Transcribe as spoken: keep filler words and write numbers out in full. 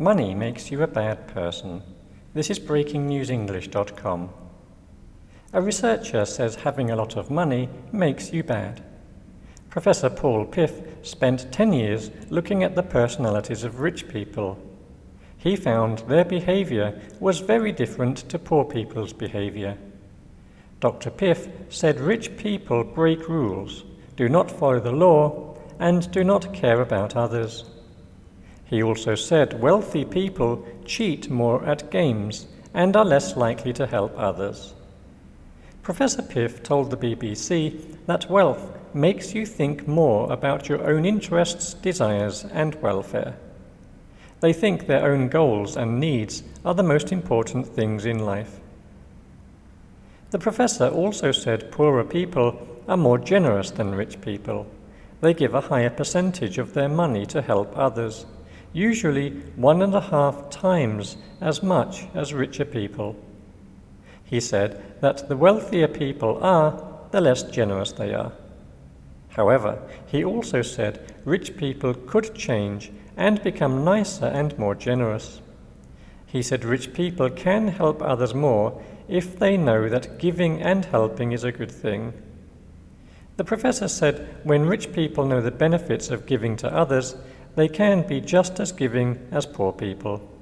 Money makes you a bad person. This is breaking news english dot com. A researcher says having a lot of money makes you bad. Professor Paul Piff spent ten years looking at the personalities of rich people. He found their behavior was very different to poor people's behavior. Doctor Piff said rich people break rules, do not follow the law, and do not care about others. He also said wealthy people cheat more at games and are less likely to help others. Professor Piff told the B B C that wealth makes you think more about your own interests, desires, and welfare. They think their own goals and needs are the most important things in life. The professor also said poorer people are more generous than rich people. They give a higher percentage of their money to help others, usually one and a half times as much as richer people. He said that the wealthier people are, the less generous they are. However, he also said rich people could change and become nicer and more generous. He said rich people can help others more if they know that giving and helping is a good thing. The professor said when rich people know the benefits of giving to others, they can be just as giving as poor people.